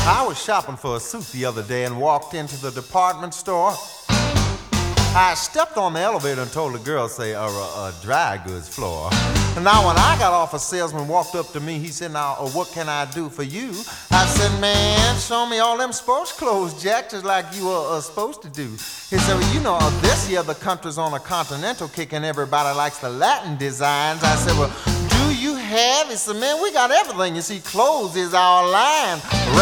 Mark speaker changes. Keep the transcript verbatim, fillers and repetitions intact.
Speaker 1: I was shopping for a suit the other day and walked into the department store. I stepped on the elevator and told the girl, say, a, a, a dry goods floor. And now when I got off, a salesman walked up to me. He said, now, uh, what can I do for you? I said, man, show me all them sports clothes, Jack, just like you are uh, supposed to do. He said, well, you know, uh, this year the country's on a continental kick and everybody likes the Latin designs. I said, well, do you have? He said, man, we got everything. You see, clothes is our line.